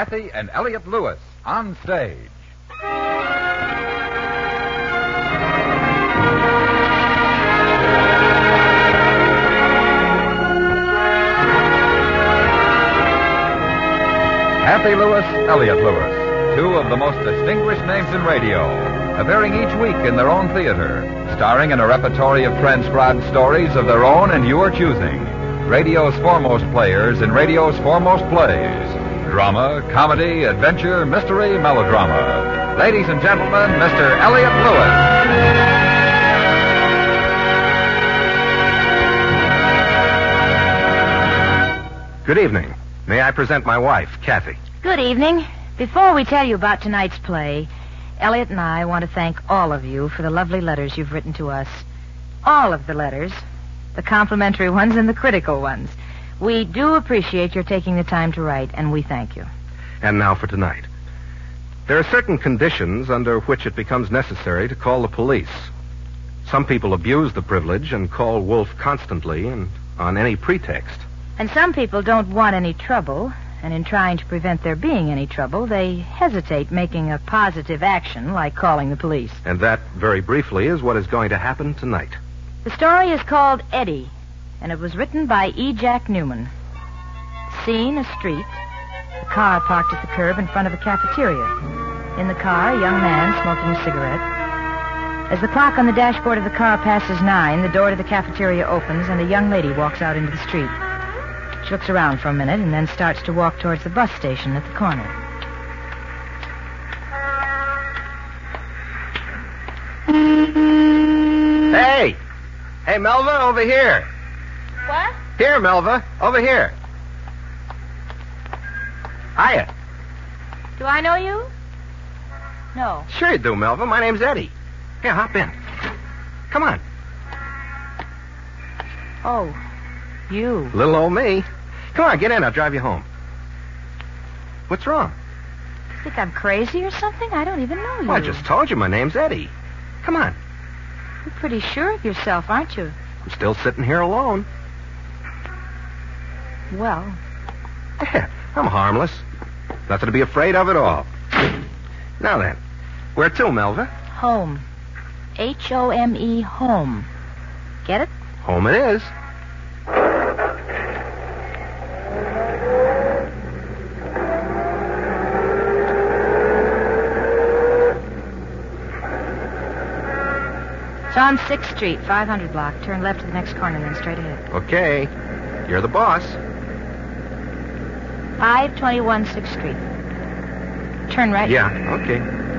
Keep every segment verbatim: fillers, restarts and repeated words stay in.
Cathy and Elliot Lewis on stage. Cathy Lewis, Elliot Lewis, two of the most distinguished names in radio, appearing each week in their own theater, starring in a repertory of transcribed stories of their own and your choosing. Radio's foremost players in radio's foremost plays. Drama, comedy, adventure, mystery, melodrama. Ladies and gentlemen, Mister Elliot Lewis. Good evening. May I present my wife, Cathy? Good evening. Before we tell you about tonight's play, Elliot and I want to thank all of you for the lovely letters you've written to us. All of the letters. The complimentary ones and the critical ones. We do appreciate your taking the time to write, and we thank you. And now for tonight. There are certain conditions under which it becomes necessary to call the police. Some people abuse the privilege and call Wolf constantly and on any pretext. And some people don't want any trouble, and in trying to prevent there being any trouble, they hesitate making a positive action like calling the police. And that, very briefly, is what is going to happen tonight. The story is called Eddie, and it was written by E. Jack Newman. Scene, a street. A car parked at the curb in front of a cafeteria. In the car, a young man smoking a cigarette. As the clock on the dashboard of the car passes nine, the door to the cafeteria opens, and a young lady walks out into the street. She looks around for a minute and then starts to walk towards the bus station at the corner. Hey! Hey, Melva, over here. What? Here, Melva, over here. Hiya. Do I know you? No. Sure you do, Melva. My name's Eddie. Here, hop in. Come on. Oh, you. Little old me. Come on, get in. I'll drive you home. What's wrong? You think I'm crazy or something? I don't even know you. Well, I just told you my name's Eddie. Come on. You're pretty sure of yourself, aren't you? I'm still sitting here alone. Well. Yeah, I'm harmless. Nothing to be afraid of at all. Now then, where to, Melva? Home. H O M E, home. Get it? Home it is. It's on sixth Street, five hundred block. Turn left to the next corner, then straight ahead. Okay. You're the boss. five twenty-one sixth Street. Turn right. Yeah, okay.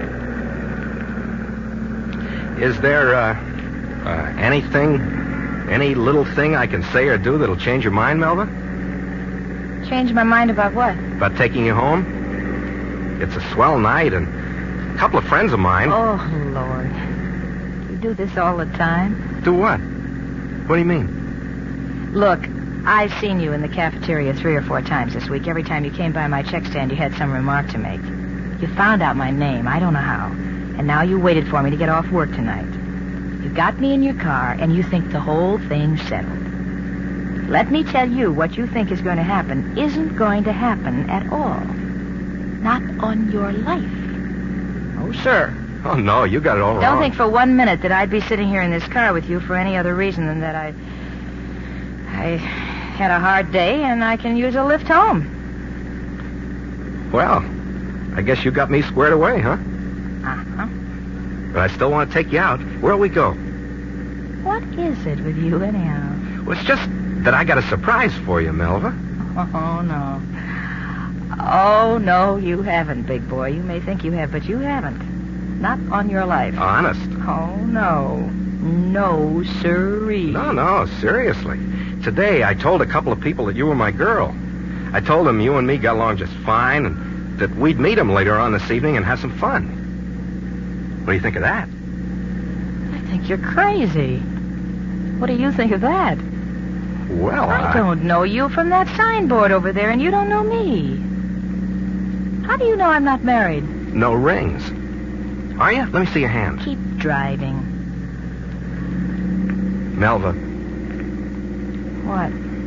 Is there, uh, uh, anything, any little thing I can say or do that'll change your mind, Melva? Change my mind about what? About taking you home? It's a swell night, and a couple of friends of mine... Oh, Lord. You do this all the time? Do what? What do you mean? Look, I've seen you in the cafeteria three or four times this week. Every time you came by my check stand, you had some remark to make. You found out my name. I don't know how. And now you waited for me to get off work tonight. You got me in your car, and you think the whole thing's settled. Let me tell you, what you think is going to happen isn't going to happen at all. Not on your life. Oh, sir. Oh, no, you got it all wrong. Don't think for one minute that I'd be sitting here in this car with you for any other reason than that I... I had a hard day, and I can use a lift home. Well, I guess you got me squared away, huh? Uh-huh. But I still want to take you out. Where'll we go? What is it with you, anyhow? Well, it's just that I got a surprise for you, Melva. Oh, no. Oh, no, you haven't, big boy. You may think you have, but you haven't. Not on your life. Honest? Oh, no. No, sirree. No, no, seriously. Today, I told a couple of people that you were my girl. I told them you and me got along just fine, and that we'd meet them later on this evening and have some fun. What do you think of that? I think you're crazy. What do you think of that? Well, I, I... don't know you from that signboard over there, and you don't know me. How do you know I'm not married? No rings. Are you? Let me see your hand. Keep driving. Melva. What?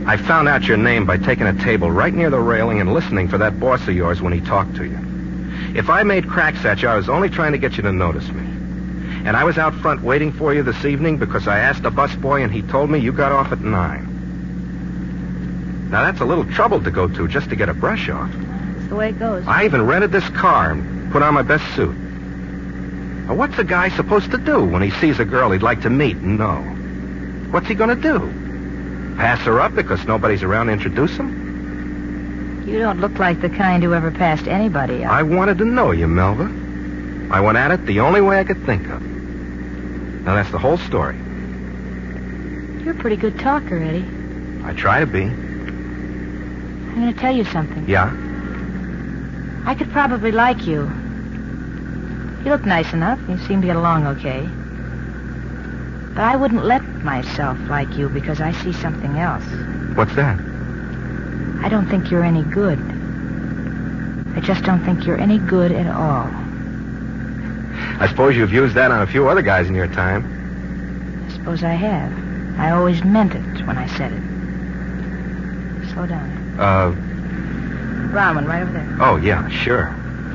I found out your name by taking a table right near the railing and listening for that boss of yours when he talked to you. If I made cracks at you, I was only trying to get you to notice me. And I was out front waiting for you this evening because I asked a busboy and he told me you got off at nine. Now, that's a little trouble to go to just to get a brush off. That's the way it goes. I even rented this car and put on my best suit. Now, what's a guy supposed to do when he sees a girl he'd like to meet and know? What's he going to do? Pass her up because nobody's around to introduce him? You don't look like the kind who ever passed anybody up. I wanted to know you, Melva. I went at it the only way I could think of. Now, that's the whole story. You're a pretty good talker, Eddie. I try to be. I'm going to tell you something. Yeah? I could probably like you. You look nice enough. You seem to get along okay. But I wouldn't let myself like you because I see something else. What's that? I don't think you're any good. I just don't think you're any good at all. I suppose you've used that on a few other guys in your time. I suppose I have. I always meant it when I said it. Slow down. Uh... Brown one, right over there. Oh, yeah, sure.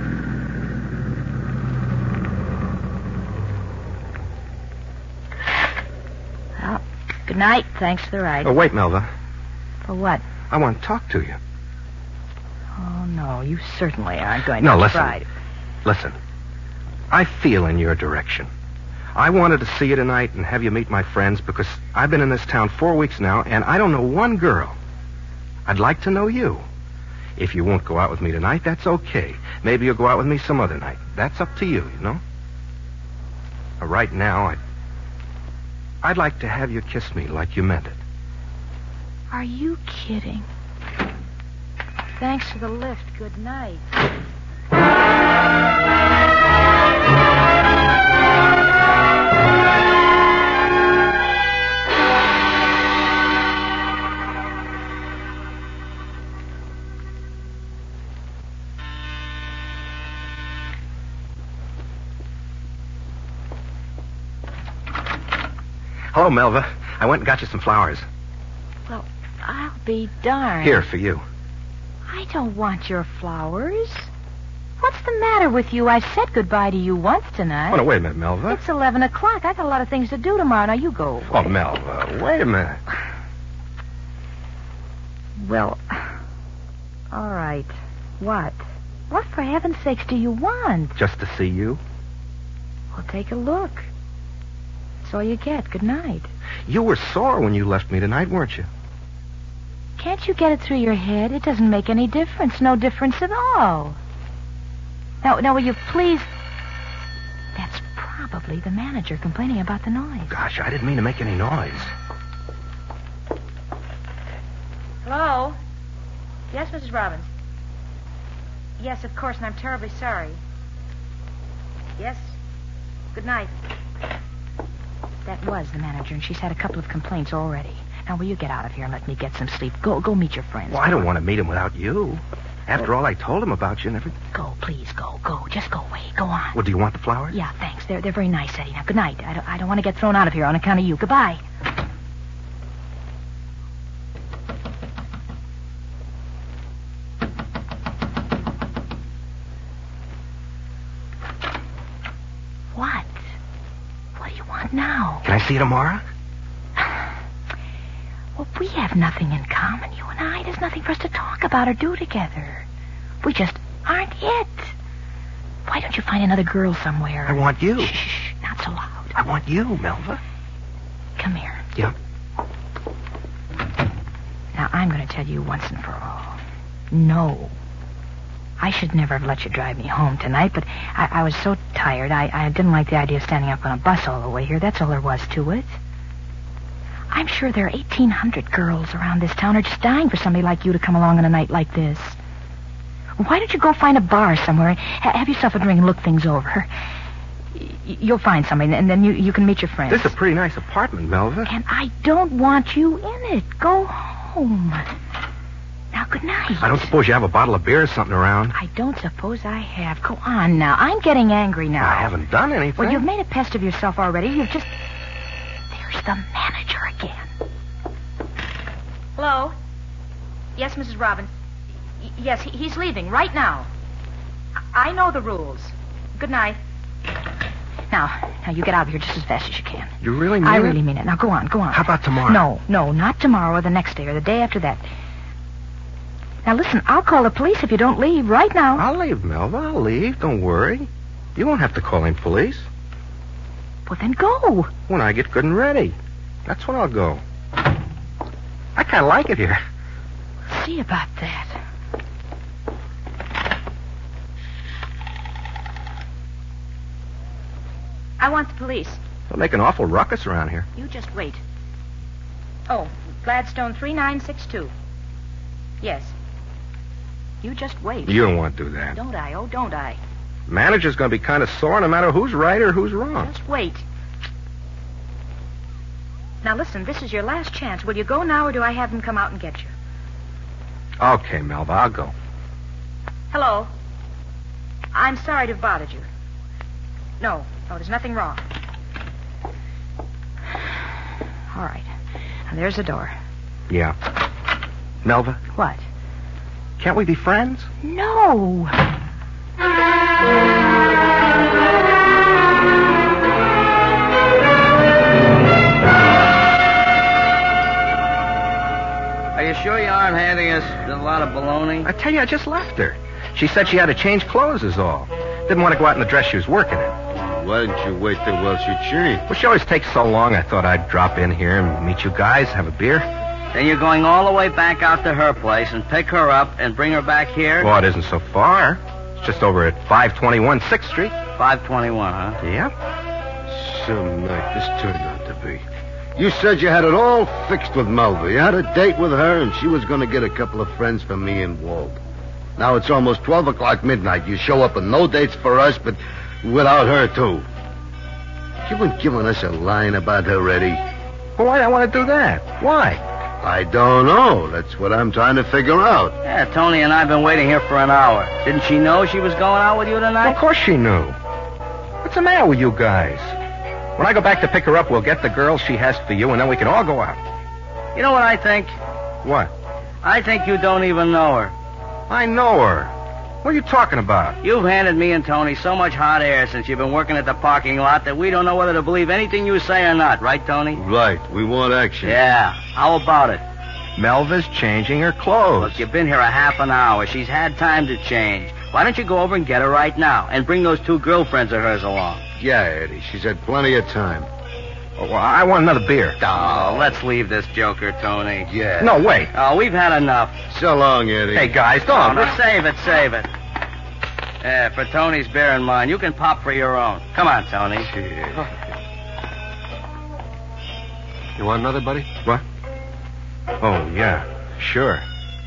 Well, good night. Thanks for the ride. Oh, wait, Melva. For what? I want to talk to you. Oh, no, you certainly aren't going no, to listen. try. Listen. I feel in your direction. I wanted to see you tonight and have you meet my friends because I've been in this town four weeks now, and I don't know one girl. I'd like to know you. If you won't go out with me tonight, that's okay. Maybe you'll go out with me some other night. That's up to you, you know? But right now, I'd, I'd like to have you kiss me like you meant it. Are you kidding? Thanks for the lift. Good night. Hello, Melva. I went and got you some flowers. Well, I'll be darned. Here, for you. I don't want your flowers. What's the matter with you? I've said goodbye to you once tonight. Oh, no, wait a minute, Melva. It's eleven o'clock. I got a lot of things to do tomorrow. Now, you go away. Oh, Melva, wait a minute. Well, all right. What? What, for heaven's sakes, do you want? Just to see you. Well, take a look. That's all you get. Good night. You were sore when you left me tonight, weren't you? Can't you get it through your head? It doesn't make any difference. No difference at all. Now, now, will you please... That's probably the manager complaining about the noise. Gosh, I didn't mean to make any noise. Hello? Yes, Missus Robbins? Yes, of course, and I'm terribly sorry. Yes? Good night. That was the manager, and she's had a couple of complaints already. Now, will you get out of here and let me get some sleep? Go go meet your friends. Well, I don't want to meet him without you. After all I told him about you and everything. Go, please, go, go. Just go away. Go on. Well, do you want the flowers? Yeah, thanks. They're they're very nice, Eddie. Now, good night. I don't, I don't want to get thrown out of here on account of you. Goodbye. What? What do you want now? Can I see you tomorrow? Well, we have nothing in common, you and I. There's nothing for us to talk about or do together. We just aren't it. Why don't you find another girl somewhere? I want you. Shh, shh, not so loud. I want you, Melva. Come here. Yeah. Now, I'm going to tell you once and for all. No. I should never have let you drive me home tonight, but I, I was so tired. I, I didn't like the idea of standing up on a bus all the way here. That's all there was to it. I'm sure there are eighteen hundred girls around this town who are just dying for somebody like you to come along on a night like this. Why don't you go find a bar somewhere and ha- have yourself a drink and look things over? Y- you'll find somebody, and then you, you can meet your friends. This is a pretty nice apartment, Melva. And I don't want you in it. Go home. Now, good night. I don't suppose you have a bottle of beer or something around. I don't suppose I have. Go on now. I'm getting angry now. I haven't done anything. Well, you've made a pest of yourself already. You've just... There's the manager again. Hello? Yes, Missus Robbins. Y- yes, he- he's leaving right now. I-, I know the rules. Good night. Now, now you get out of here just as fast as you can. You really mean I it? really mean it. Now go on, go on. How about tomorrow? No, no, not tomorrow or the next day or the day after that. Now listen, I'll call the police if you don't leave right now. I'll leave, Melva. I'll leave. Don't worry. You won't have to call in police. Well, then go. When I get good and ready. That's when I'll go. I kind of like it here. See about that. I want the police. They'll make an awful ruckus around here. You just wait. Oh, Gladstone three nine six two. Yes. You just wait. You don't want to do that. Don't I? Oh, don't I? Manager's going to be kind of sore no matter who's right or who's wrong. Just wait. Now, listen, this is your last chance. Will you go now, or do I have them come out and get you? Okay, Melva, I'll go. Hello. I'm sorry to have bothered you. No, no, there's nothing wrong. All right. Now, there's the door. Yeah. Melva, What? can't we be friends? No. Are you sure you aren't handing us a lot of baloney? I tell you, I just left her. She said she had to change clothes is all. Didn't want to go out in the dress she was working in. Why didn't you wait till while she changed? Well, she always takes so long, I thought I'd drop in here and meet you guys, have a beer. Then you're going all the way back out to her place and pick her up and bring her back here? Well, it isn't so far. It's just over at five twenty-one sixth Street. five twenty-one, huh? Yeah. Some night this turned out to be. You said you had it all fixed with Melva. You had a date with her, and she was going to get a couple of friends for me and Walt. Now it's almost twelve o'clock midnight. You show up with no dates for us, but without her, too. You been giving us a line about her already? Well, why do I want to do that? Why? I don't know. That's what I'm trying to figure out. Yeah, Tony and I have been waiting here for an hour. Didn't she know she was going out with you Well, tonight? of course she knew. What's the matter with you guys? When I go back to pick her up, we'll get the girl she has for you, and then we can all go out. You know what I think? What? I think you don't even know her. I know her. What are you talking about? You've handed me and Tony so much hot air since you've been working at the parking lot that we don't know whether to believe anything you say or not. Right, Tony? Right. We want action. Yeah. How about it? Melva's changing her clothes. Look, you've been here a half an hour. She's had time to change. Why don't you go over and get her right now and bring those two girlfriends of hers along? Yeah, Eddie. She's had plenty of time. Oh, well, I want another beer. Oh, let's leave this joker, Tony. Yeah. No, wait. Oh, we've had enough. So long, Eddie. Hey, guys, Oh, don't. no, save it, save it. Yeah, for Tony's bear in mind. You can pop for your own. Come on, Tony. You want another, buddy? What? Oh, yeah. Sure.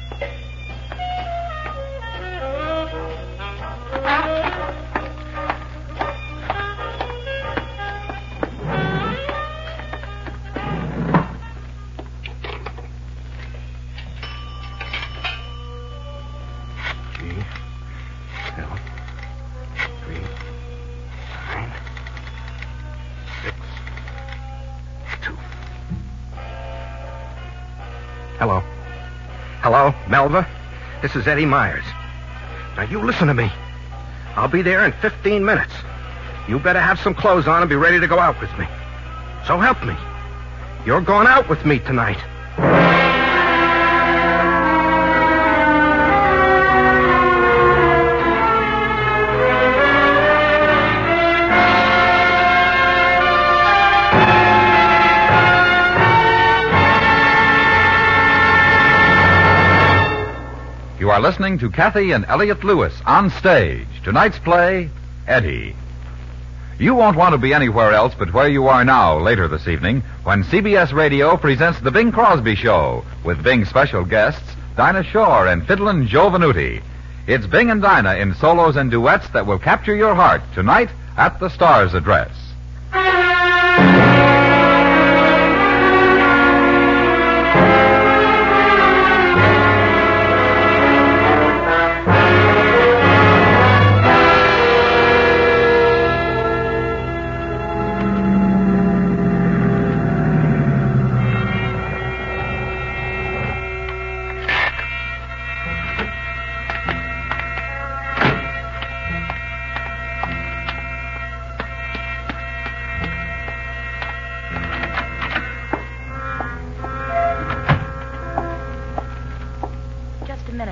Hello. Hello, Melva. This is Eddie Myers. Now, you listen to me. I'll be there in fifteen minutes. You better have some clothes on and be ready to go out with me. So help me. You're going out with me tonight. You are listening to Kathy and Elliot Lewis on stage. Tonight's play, Eddie. You won't want to be anywhere else but where you are now later this evening when C B S Radio presents The Bing Crosby Show with Bing's special guests, Dinah Shore and fiddlin' Joe Venuti. It's Bing and Dinah in solos and duets that will capture your heart tonight at the Star's Address.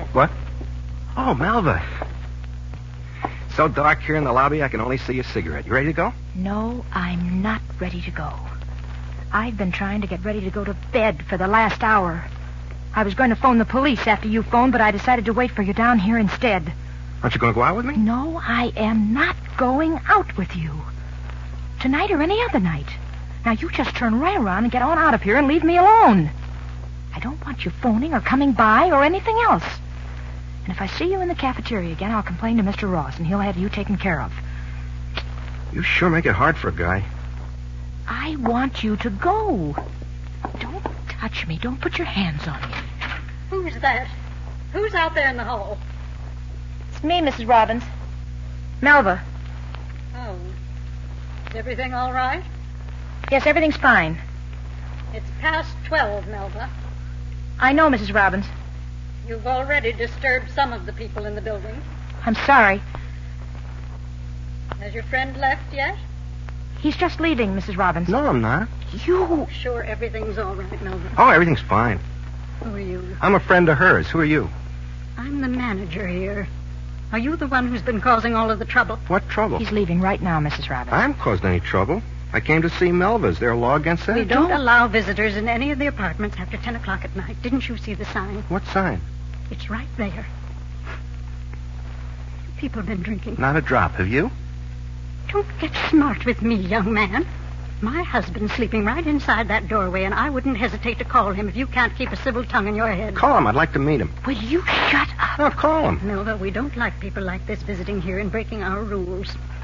What? Oh, Melva. So dark here in the lobby, I can only see a cigarette. You ready to go? No, I'm not ready to go. I've been trying to get ready to go to bed for the last hour. I was going to phone the police after you phoned, but I decided to wait for you down here instead. Aren't you going to go out with me? No, I am not going out with you. Tonight or any other night. Now, you just turn right around and get on out of here and leave me alone. I don't want you phoning or coming by or anything else. And if I see you in the cafeteria again, I'll complain to Mister Ross, and he'll have you taken care of. You sure make it hard for a guy. I want you to go. Don't touch me. Don't put your hands on me. Who's that? Who's out there in the hall? It's me, Missus Robbins. Melva. Oh. Is everything all right? Yes, everything's fine. It's past twelve, Melva. I know, Missus Robbins. You've already disturbed some of the people in the building. I'm sorry. Has your friend left yet? He's just leaving, Missus Robbins. No, I'm not. You... Sure everything's all right, Melva. Oh, everything's fine. Who are you? I'm a friend of hers. Who are you? I'm the manager here. Are you the one who's been causing all of the trouble? What trouble? He's leaving right now, Missus Robbins. I haven't caused any trouble. I came to see Melva. Is there a law against that? We don't allow visitors in any of the apartments after ten o'clock at night. Didn't you see the sign? What sign? It's right there. People have been drinking. Not a drop. Have you? Don't get smart with me, young man. My husband's sleeping right inside that doorway, and I wouldn't hesitate to call him if you can't keep a civil tongue in your head. Call him. I'd like to meet him. Will you shut up? No, call him. Melva, we don't like people like this visiting here and breaking our rules.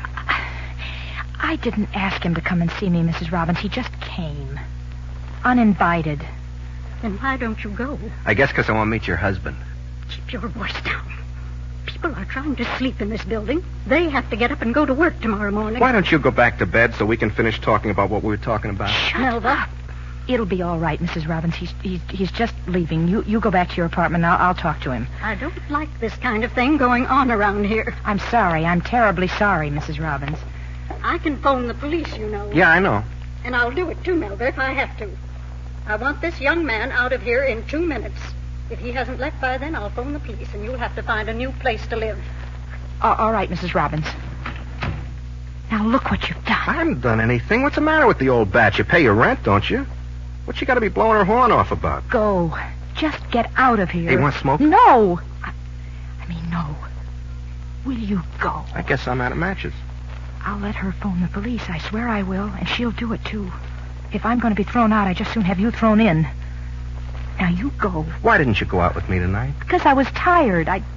I didn't ask him to come and see me, Missus Robbins. He just came. Uninvited. Then why don't you go? I guess because I want to meet your husband. Keep your voice down. People are trying to sleep in this building. They have to get up and go to work tomorrow morning. Why don't you go back to bed so we can finish talking about what we were talking about? Shut Melva. up. It'll be all right, Missus Robbins. He's he's he's just leaving. You you go back to your apartment. I'll I'll talk to him. I don't like this kind of thing going on around here. I'm sorry. I'm terribly sorry, Missus Robbins. I can phone the police, you know. Yeah, I know. And I'll do it too, Melva, if I have to. I want this young man out of here in two minutes. If he hasn't left by then, I'll phone the police, and you'll have to find a new place to live. Uh, all right, Missus Robbins. Now look what you've done. I haven't done anything. What's the matter with the old bat? You pay your rent, don't you? What's she got to be blowing her horn off about? Go. Just get out of here. Hey, you want smoke? No. I, I mean, no. Will you go? I guess I'm out of matches. I'll let her phone the police. I swear I will, and she'll do it, too. If I'm going to be thrown out, I'd just soon have you thrown in. Now, you go. Why didn't you go out with me tonight? Because I was tired. I...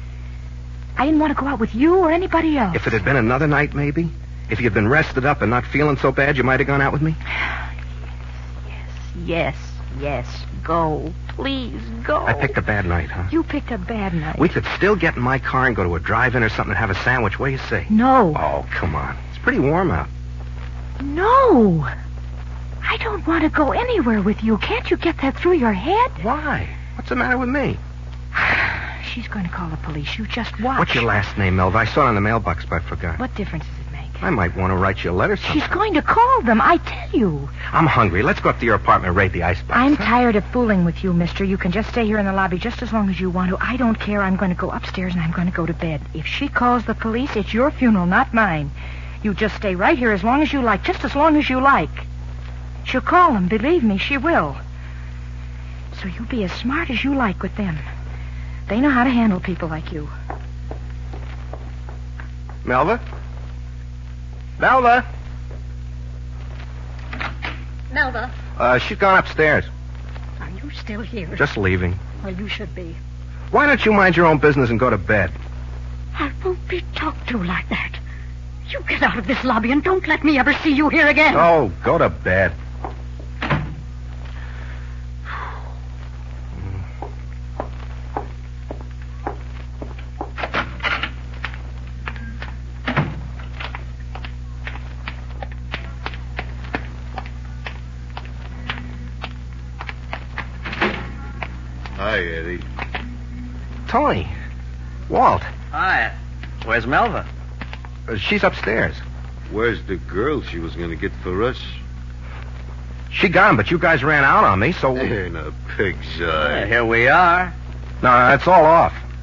I didn't want to go out with you or anybody else. If it had been another night, maybe? If you'd been rested up and not feeling so bad, you might have gone out with me? Yes, yes, yes. Go. Please, go. I picked a bad night, huh? You picked a bad night. We could still get in my car and go to a drive-in or something and have a sandwich. What do you say? No. Oh, come on. It's pretty warm out. No. I don't want to go anywhere with you. Can't you get that through your head? Why? What's the matter with me? She's going to call the police. You just watch. What's your last name, Melva? I saw it on the mailbox, but I forgot. What difference does it make? I might want to write you a letter sometime. She's going to call them, I tell you. I'm hungry. Let's go up to your apartment and raid the icebox. I'm huh? tired of fooling with you, mister. You can just stay here in the lobby just as long as you want to. I don't care. I'm going to go upstairs and I'm going to go to bed. If she calls the police, it's your funeral, not mine. You just stay right here as long as you like, just as long as you like. She'll call them. Believe me, she will. So you be as smart as you like with them. They know how to handle people like you. Melva? Melva? Melva, Uh, she's gone upstairs. are you still here? Just leaving. Well, you should be. Why don't you mind your own business and go to bed? I won't be talked to like that. You get out of this lobby and don't let me ever see you here again. Oh, go to bed. Hi, Eddie. Tony. Walt. Hi. Where's Melva? Uh, she's upstairs. Where's the girl she was going to get for us? She gone, but you guys ran out on me, so... In a pig's Yeah, eye. here we are. No, that's all off.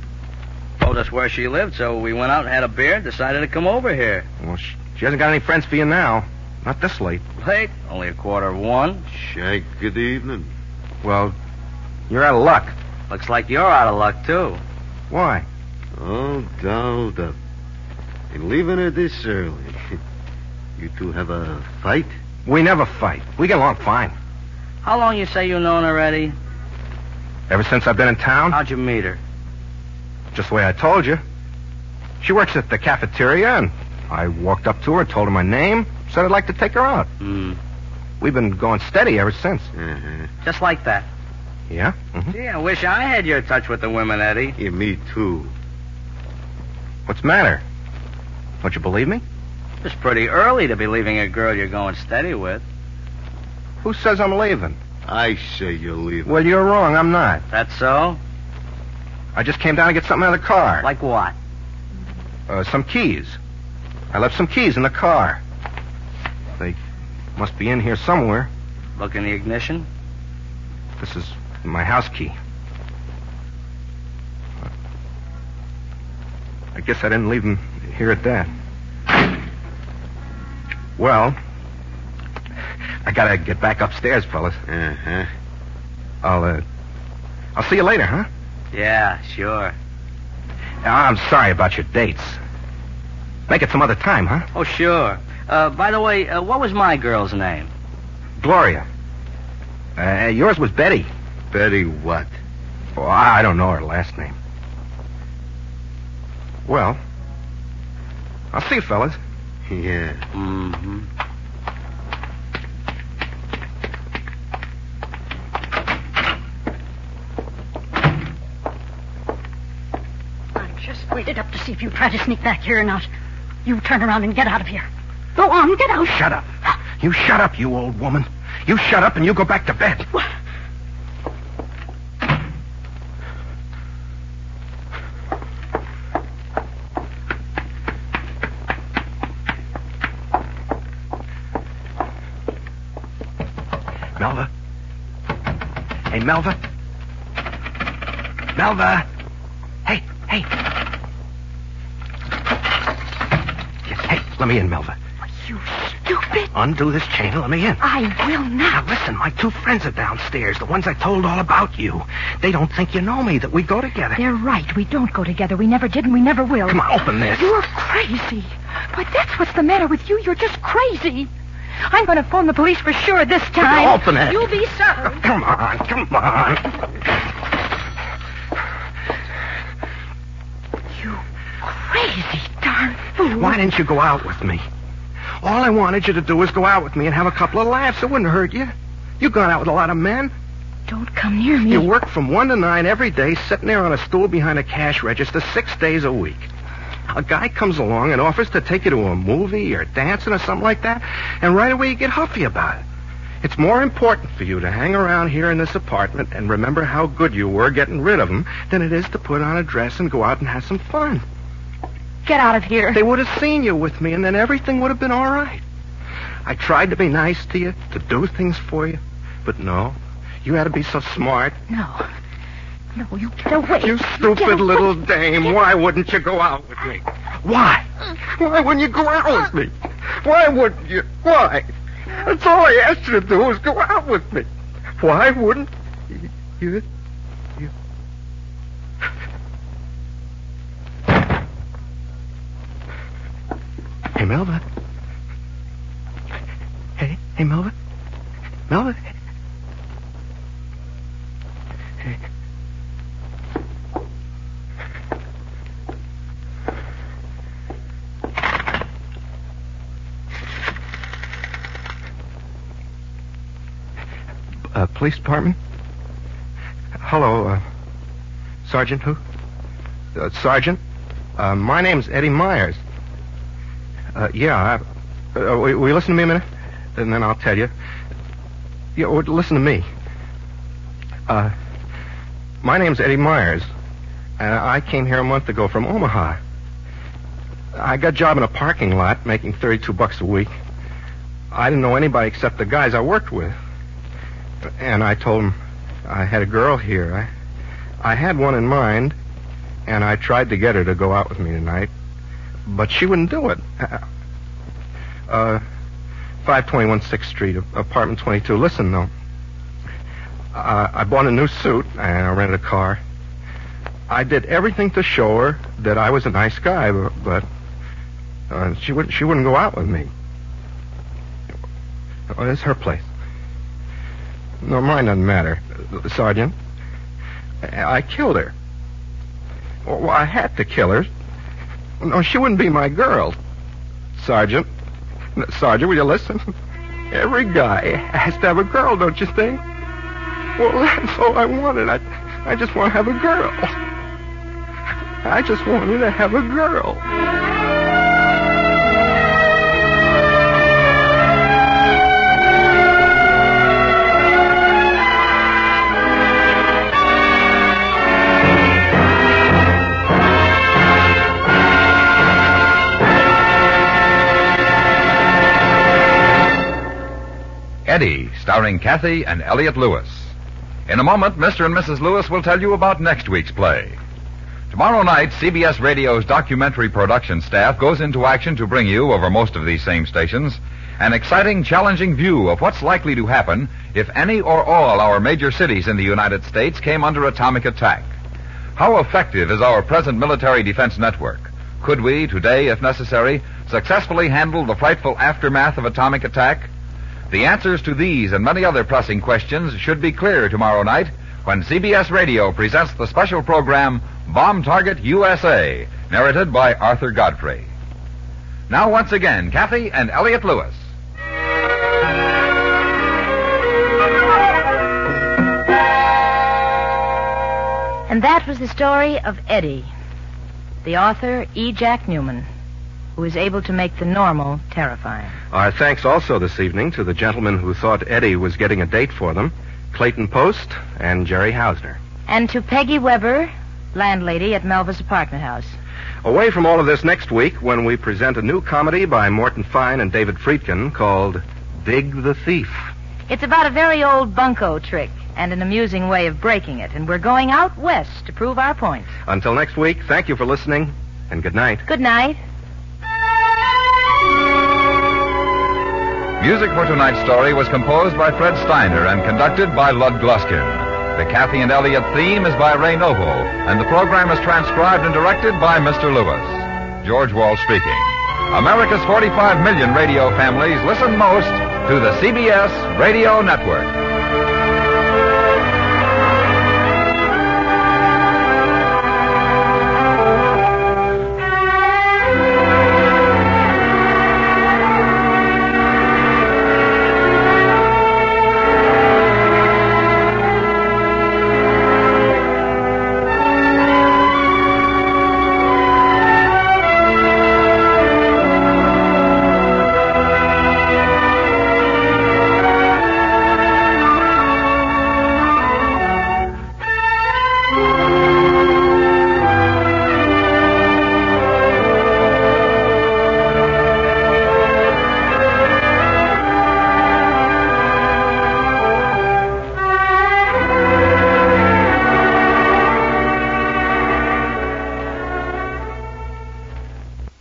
told us where she lived, so we went out and had a beer and decided to come over here. Well, she, she hasn't got any friends for you now. Not this late. Late? Only a quarter of one. Shank, good evening. Well, you're out of luck. Looks like you're out of luck, too. Why? Oh, dolled up. And leaving her this early. You two have a fight? We never fight. We get along fine. How long you say you known her, Eddie? Ever since I've been in town? How'd you meet her? Just the way I told you. She works at the cafeteria, and I walked up to her, told her my name, said I'd like to take her out. Hmm. We've been going steady ever since. Uh-huh. Just like that. Yeah? Mm-hmm. Gee, I wish I had your touch with the women, Eddie. Yeah, me too. What's the matter? Don't you believe me? It's pretty early to be leaving a girl you're going steady with. Who says I'm leaving? I say you're leaving. Well, you're wrong. I'm not. That's so? I just came down to get something out of the car. Like what? Uh, some keys. I left some keys in the car. They must be in here somewhere. Look in the ignition. This is my house key. I guess I didn't leave them here at that. Well, I gotta get back upstairs, fellas. Uh-huh. I'll, uh, I'll see you later, huh? Yeah, sure. I'm sorry about your dates. Make it some other time, huh? Oh, sure. Uh, by the way, uh, what was my girl's name? Gloria. Uh, yours was Betty. Betty what? Oh, I don't know her last name. Well, I'll see you, fellas. Yeah. Mm-hmm. I just waited up to see if you try to sneak back here or not. You turn around and get out of here. Go on, get out. Shut up. You shut up, you old woman. You shut up and you go back to bed. What? Melva? Hey, Melva? Melva? Hey, hey. Hey, let me in, Melva. You stupid. Undo this chain and let me in. I will Now, not. listen, my two friends are downstairs, the ones I told all about you. They don't think you know me, that we go together. They're right. We don't go together. We never did and we never will. Come on, open this. You're crazy. Why, that's what's the matter with you. You're just crazy. I'm going to phone the police for sure this time. Open it. You'll be sorry. Come on, come on. You crazy darn fool. Why didn't you go out with me? All I wanted you to do was go out with me and have a couple of laughs. It wouldn't hurt you. You've gone out with a lot of men. Don't come near me. You work from one to nine every day, sitting there on a stool behind a cash register six days a week. A guy comes along and offers to take you to a movie or dancing or something like that, and right away you get huffy about it. It's more important for you to hang around here in this apartment and remember how good you were getting rid of him than it is to put on a dress and go out and have some fun. Get out of here. They would have seen you with me, and then everything would have been all right. I tried to be nice to you, to do things for you, but no. You had to be so smart. No. No, you get away. You stupid Get away. little dame. Get- Why wouldn't you go out with me? Why? Why wouldn't you go out with me? Why wouldn't you? Why? That's all I asked you to do was go out with me. Why wouldn't you? you... Hey, Melva. Hey, hey, Melva. Melva. Hey. Uh, police department? Hello, uh, Sergeant who? Uh, Sergeant? Uh, my name's Eddie Myers. Uh, yeah, I, uh, will will you listen to me a minute? And then I'll tell you. Yeah, well, listen to me. Uh, my name's Eddie Myers, and I came here a month ago from Omaha. I got a job in a parking lot, making thirty-two bucks a week. I didn't know anybody except the guys I worked with. And I told them I had a girl here. I, I had one in mind, and I tried to get her to go out with me tonight, but she wouldn't do it. Uh, five twenty-one sixth Street, apartment twenty-two. Listen, though. Uh, I bought a new suit, and I rented a car. I did everything to show her that I was a nice guy, but uh, she wouldn't. She wouldn't go out with me. Oh, it's her place. No, mine doesn't matter, Sergeant. I killed her. Well, I had to kill her. No, she wouldn't be my girl, Sergeant. Sergeant, will you listen? Every guy has to have a girl, don't you think? Well, that's all I wanted. I, I just want to have a girl. I just wanted to have a girl. Eddie, starring Kathy and Elliot Lewis. In a moment, Mister and Missus Lewis will tell you about next week's play. Tomorrow night, C B S Radio's documentary production staff goes into action to bring you, over most of these same stations, an exciting, challenging view of what's likely to happen if any or all our major cities in the United States came under atomic attack. How effective is our present military defense network? Could we, today, if necessary, successfully handle the frightful aftermath of atomic attack? The answers to these and many other pressing questions should be clear tomorrow night when C B S Radio presents the special program Bomb Target U S A, narrated by Arthur Godfrey. Now, once again, Kathy and Elliot Lewis. And that was the story of Eddie, the author E. Jack Newman, who is able to make the normal terrifying. Our thanks also this evening to the gentleman who thought Eddie was getting a date for them, Clayton Post and Jerry Hausner. And to Peggy Weber, landlady at Melva's apartment house. Away from all of this next week when we present a new comedy by Morton Fine and David Friedkin called Dig the Thief. It's about a very old bunco trick and an amusing way of breaking it, and we're going out west to prove our point. Until next week, thank you for listening, and good night. Good night. Music for tonight's story was composed by Fred Steiner and conducted by Lud Gluskin. The Kathy and Elliot theme is by Ray Noble, and the program is transcribed and directed by Mister Lewis. George Wall speaking. America's forty-five million radio families listen most to the C B S Radio Network.